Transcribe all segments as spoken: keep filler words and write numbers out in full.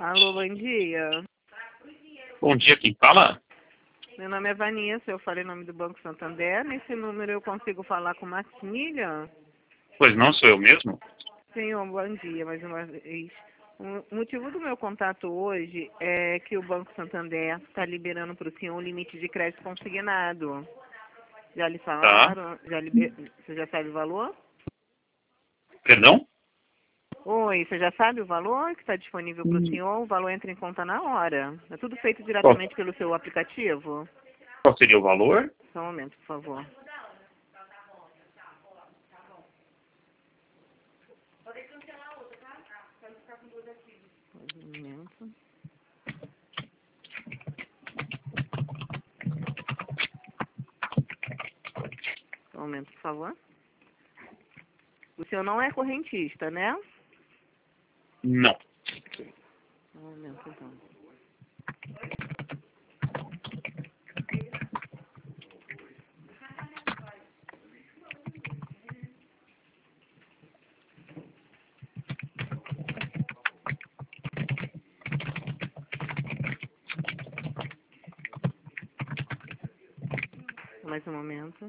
Alô, bom dia. Bom dia, quem fala? Meu nome é Vanessa, eu falei o nome do Banco Santander. Nesse número eu consigo falar com Maximilian? Pois não, sou eu mesmo? Senhor, bom dia mais uma vez. O motivo do meu contato hoje é que o Banco Santander está liberando para o senhor um limite de crédito consignado. Já lhe Tá. falaram? Já liber... Você já sabe o valor? Perdão? Oi, você já sabe o valor que está disponível para o Hum. senhor? O valor entra em conta na hora. É tudo feito Qual, diretamente pelo seu aplicativo? qual seria o valor? Só um momento, por favor. Um momento. Só um momento, por favor. O senhor não é correntista, né? Não. Só um momento, então. Mais um momento.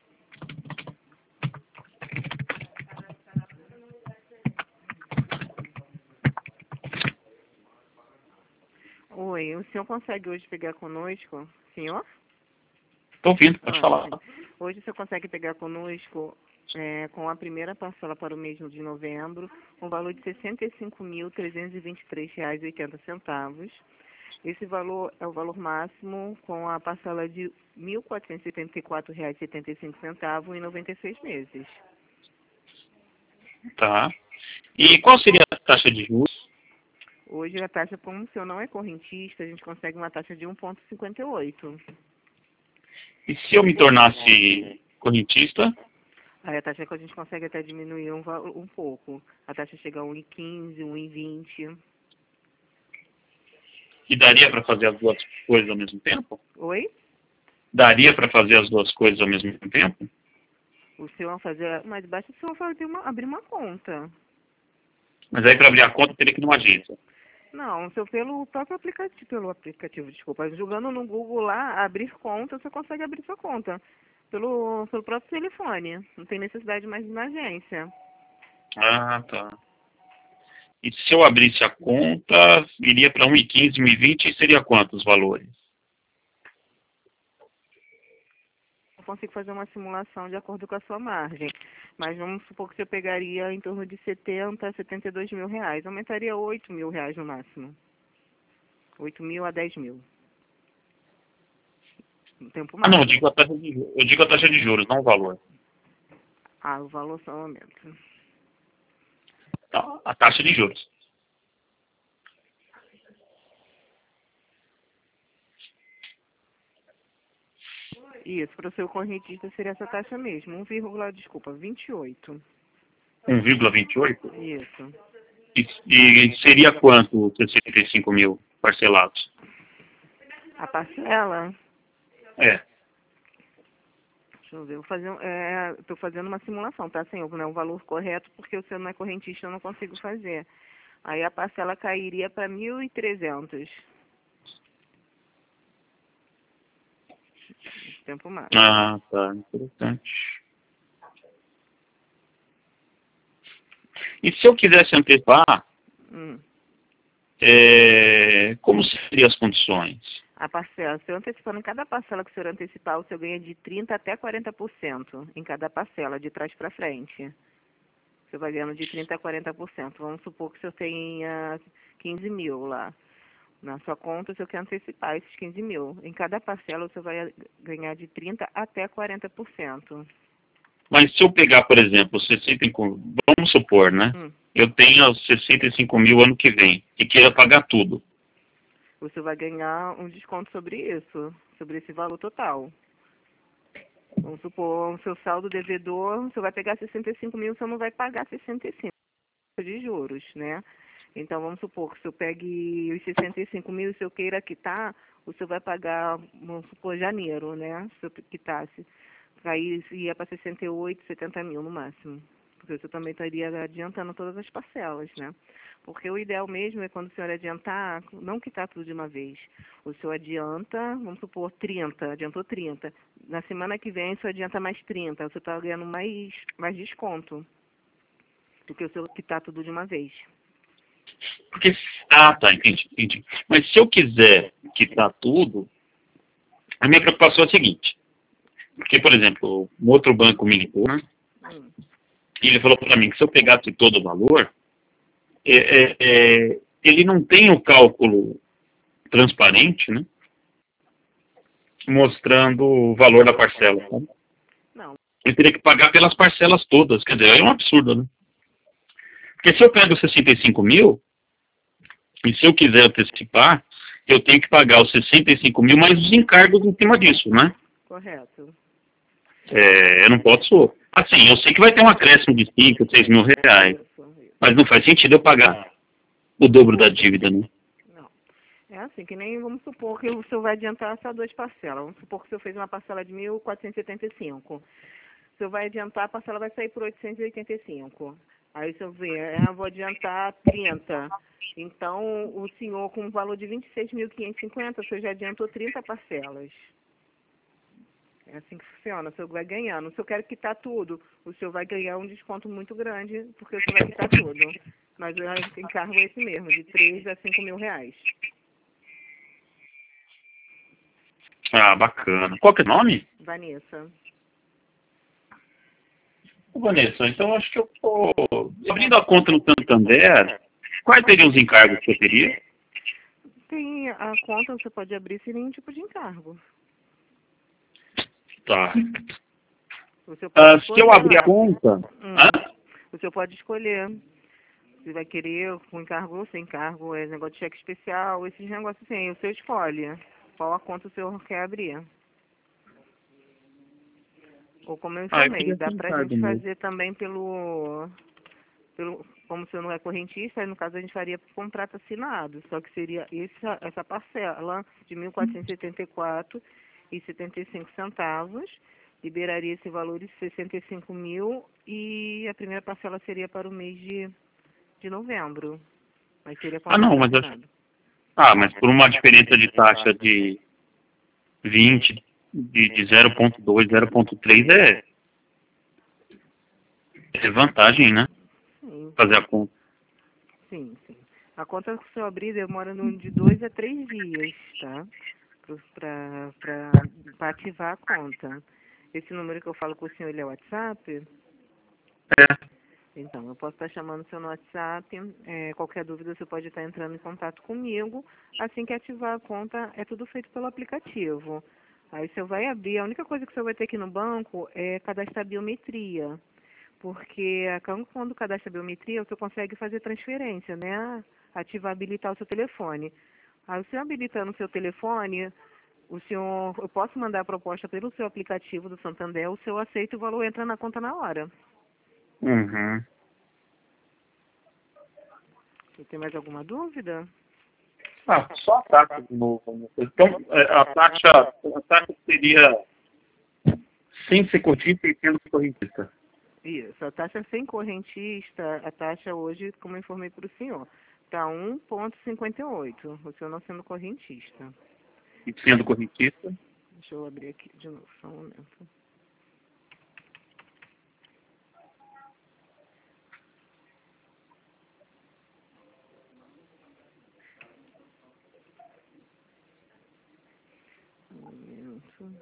Oi, o senhor consegue hoje pegar conosco? Senhor? Estou ouvindo, pode Ah, falar. sim. Hoje o senhor consegue pegar conosco é, com a primeira parcela para o mês de novembro, um valor de sessenta e cinco mil, trezentos e vinte e três reais e oitenta centavos. Esse valor é o valor máximo com a parcela de mil quatrocentos e setenta e quatro reais e setenta e cinco centavos em noventa e seis meses. Tá. E qual seria a taxa de juros? Hoje a taxa, como o senhor não é correntista, a gente consegue uma taxa de um vírgula cinquenta e oito. E se eu me tornasse correntista? Aí a taxa que a gente consegue até diminuir um, va- um pouco. A taxa chega a um vírgula quinze, um vírgula vinte. E daria para fazer as duas coisas ao mesmo tempo? Oi? Daria para fazer as duas coisas ao mesmo tempo? O senhor vai fazer, mas basta o senhor fazer uma, abrir uma conta. Mas aí para abrir a conta teria que ir numa agência. Não, o seu pelo próprio aplicativo, pelo aplicativo, desculpa, jogando no Google lá, abrir conta, você consegue abrir sua conta. Pelo, pelo próprio telefone. Não tem necessidade mais de ir na agência. Ah, tá. E se eu abrisse a conta, iria para um vírgula quinze, um vírgula vinte e seria quantos valores? Eu consigo fazer uma simulação de acordo com a sua margem. Mas vamos supor que você pegaria em torno de setenta, setenta e dois mil reais. Aumentaria oito mil reais no máximo. oito mil a dez mil. No tempo Ah, não, eu máximo. digo a taxa de, ju- eu digo a taxa de juros, não o valor. Ah, o valor só aumenta. Tá, a taxa de juros. Isso, para o seu correntista seria essa taxa mesmo. um, desculpa, vinte e oito. um vírgula vinte e oito? Isso. E, e seria quanto sessenta e cinco mil parcelados? A parcela, É. deixa eu ver, vou fazer, um- é, estou fazendo uma simulação, tá, senhor? Não é o valor correto, porque o senhor não é correntista, eu não consigo fazer. Aí a parcela cairia para mil e trezentos. Tempo máximo. Ah, tá. Interessante. E se eu quisesse antecipar, Hum. é, como seriam as condições? A parcela, se eu antecipando em cada parcela que o senhor antecipar, o senhor ganha de trinta até quarenta por cento em cada parcela, de trás para frente. Você vai ganhando de trinta a quarenta por cento. Vamos supor que o senhor tenha quinze mil lá. Na sua conta, o senhor quer antecipar esses quinze mil. Em cada parcela, o senhor vai ganhar de trinta até quarenta por cento. Mas se eu pegar, por exemplo, sessenta e cinco, vamos supor, né? Hum. Eu tenho sessenta e cinco mil ano que vem e queira pagar tudo. O senhor vai ganhar um desconto sobre isso, sobre esse valor total. Vamos supor, o seu saldo devedor, o senhor vai pegar sessenta e cinco mil, o senhor não vai pagar sessenta e cinco de juros, né? Então, vamos supor que o senhor pegue os sessenta e cinco mil e o senhor queira quitar, o senhor vai pagar, vamos supor, janeiro, né? Se o senhor quitasse. Aí ia para sessenta e oito, setenta mil no máximo. porque você também estaria adiantando todas as parcelas, né? Porque o ideal mesmo é quando o senhor adiantar, não quitar tudo de uma vez. O senhor adianta, vamos supor, trinta, adiantou trinta. Na semana que vem, o senhor adianta mais trinta, você está ganhando mais, mais desconto do que o senhor quitar tudo de uma vez. Porque, ah, tá, entendi, entendi. Mas se eu quiser quitar tudo, a minha preocupação é a seguinte. Porque, por exemplo, um outro banco me ligou, né? Hum. E ele falou para mim que se eu pegasse todo o valor, é, é, é, ele não tem o cálculo transparente, né? Mostrando o valor da parcela. Tá? Não. Ele teria que pagar pelas parcelas todas. Quer dizer, é um absurdo, né? Porque se eu pego sessenta e cinco mil, e se eu quiser antecipar, eu tenho que pagar os sessenta e cinco mil mais os encargos em cima disso, né? Correto. É, eu não posso... Assim, eu sei que vai ter um acréscimo de cinco, seis mil reais. Isso, isso. Mas não faz sentido eu pagar o dobro da dívida, né? Não. É assim, que nem vamos supor que o senhor vai adiantar só duas parcelas. Vamos supor que o senhor fez uma parcela de mil quatrocentos e setenta e cinco. O senhor vai adiantar, a parcela vai sair por oitocentos e oitenta e cinco. Aí o senhor vê, é, eu vou adiantar trinta. Então, o senhor, com um valor de vinte e seis mil quinhentos e cinquenta, o senhor já adiantou trinta parcelas. É assim que funciona, o senhor vai ganhando. Se eu quero quitar tudo, o senhor vai ganhar um desconto muito grande, porque o senhor vai quitar tudo. Mas o encargo é esse mesmo, de três a cinco mil reais. Ah, bacana. Qual que é o nome? Vanessa. Ô, Vanessa, então eu acho que eu tô... Abrindo a conta no Santander, quais seriam os encargos que eu teria? Tem a conta, você pode abrir sem nenhum tipo de encargo. Tá. Você pode Ah, se eu escolher abrir a lá. conta... Hum. Hã? O senhor pode escolher se vai querer com encargo ou sem encargo, é negócio de cheque especial, esses negócios assim. O senhor escolhe qual a conta o senhor quer abrir. Ou como eu Ah, eu informei, queria dá sem pra encargo gente mesmo. fazer também pelo, pelo como o senhor não é correntista, aí no caso a gente faria por contrato assinado, só que seria essa, essa parcela de mil quatrocentos e setenta e quatro reais e setenta e cinco centavos, liberaria esse valor de sessenta e cinco mil e a primeira parcela seria para o mês de, de novembro, mas seria Ah, não, contrato mas... Eu... assinado. Ah, mas por uma diferença de taxa de vinte, de, de zero vírgula dois, zero vírgula três é... é vantagem, né? Sim, Fazer a conta. sim, sim. A conta que o senhor abrir demora no- de dois a três dias, tá? Para ativar a conta. Esse número que eu falo com o senhor, ele é WhatsApp? É. Então, eu posso estar chamando o senhor no WhatsApp. É, qualquer dúvida, você pode estar entrando em contato comigo. Assim que ativar a conta, é tudo feito pelo aplicativo. Aí o senhor vai abrir. A única coisa que o senhor vai ter aqui no banco é cadastrar biometria. Porque a- quando cadastra biometria, o senhor consegue fazer transferência, né? Ativar, habilitar o seu telefone. Aí o senhor habilitando o seu telefone, o senhor, eu posso mandar a proposta pelo seu aplicativo do Santander, o senhor aceita e o valor entra na conta na hora. Uhum. Você tem mais alguma dúvida? Ah, só a taxa de novo. Então, é, a taxa, a taxa seria sem ser correntista e sendo correntista. Isso, a taxa sem correntista, a taxa hoje, como eu informei para o senhor, está um vírgula cinquenta e oito, o senhor não sendo correntista. E sendo correntista? Deixa eu abrir aqui de novo, só um momento. Um momento.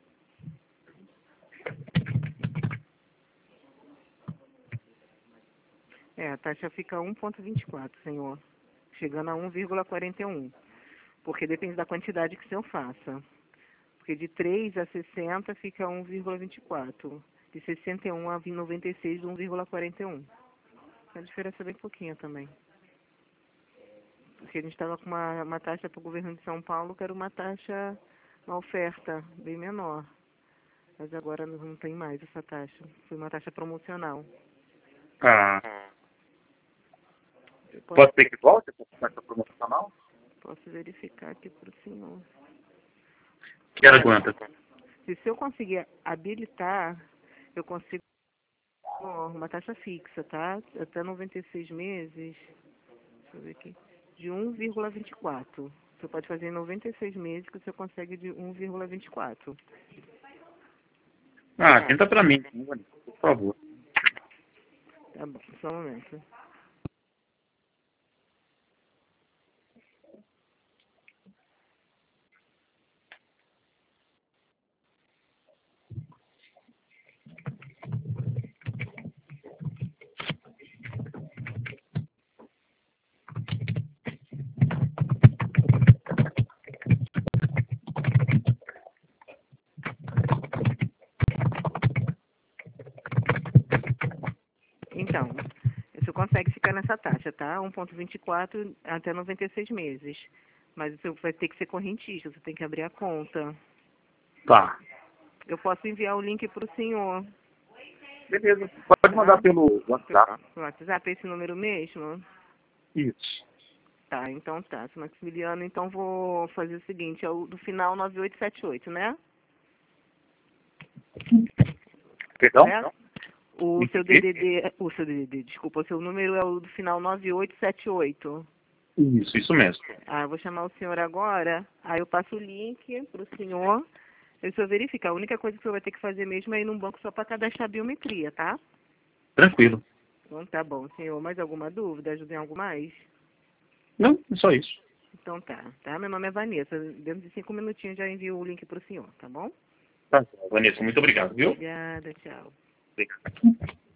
É, a taxa fica um vírgula vinte e quatro, senhor, chegando a um vírgula quarenta e um, porque depende da quantidade que o senhor faça. Porque de três a sessenta fica um vírgula vinte e quatro, de sessenta e um a noventa e seis, um vírgula quarenta e um. A diferença é bem pouquinha também. Porque a gente estava com uma, uma taxa para o governo de São Paulo, que era uma taxa, uma oferta bem menor. Mas agora não tem mais essa taxa. Foi uma taxa promocional. Ah, Eu posso, pode ser que volte essa taxa promocional? posso verificar aqui para o senhor. Que era quanto? Se, se eu conseguir habilitar, eu consigo Ó, uma taxa fixa, tá? Até noventa e seis meses, deixa eu ver aqui, de um vírgula vinte e quatro. Você pode fazer em noventa e seis meses que você consegue de um vírgula vinte e quatro. Ah, tenta pra mim, por favor. Tá bom, só um momento. Então, você consegue ficar nessa taxa, tá? um vírgula vinte e quatro até noventa e seis meses. Mas você vai ter que ser correntista, você tem que abrir a conta. Tá. Eu posso enviar o link para o senhor. Beleza. Pode mandar Tá? pelo WhatsApp. No WhatsApp, esse número mesmo? Isso. Tá, então tá. Seu Maximiliano, então vou fazer o seguinte, é o do final nove oito sete oito, né? Perdão? Certo? O seu D D D, o seu D D D, desculpa, o seu número é o do final nove oito sete oito. Isso, isso mesmo. Ah, eu vou chamar o senhor agora, aí eu passo o link para o senhor, e o senhor verifica. A única coisa que o senhor vai ter que fazer mesmo é ir num banco só para cadastrar a biometria, tá? Tranquilo. Então tá bom, senhor. Mais alguma dúvida? Ajuda em algo mais? Não, é só isso. Então tá, tá? Meu nome é Vanessa. Dentro de cinco minutinhos já envio o link para o senhor, tá bom? Tá, Vanessa, muito obrigado, viu? Obrigada, tchau. Obrigado.